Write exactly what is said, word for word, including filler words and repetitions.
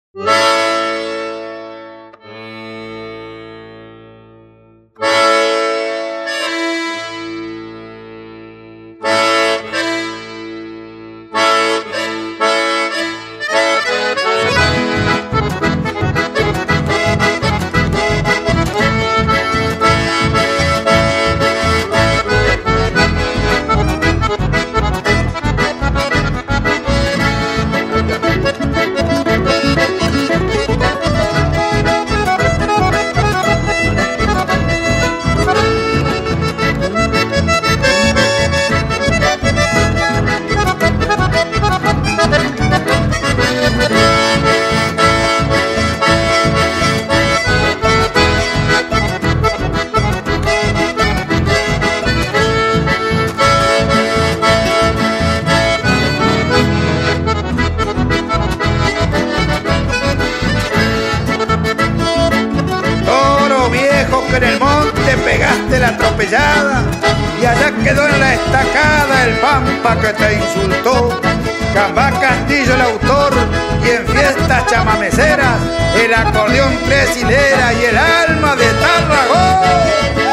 Que en el monte pegaste la atropellada y allá quedó en la estacada el pampa que te insultó. Cambá Castillo el autor y en fiestas chamameceras el acordeón tres hileras y el alma de Tarragón.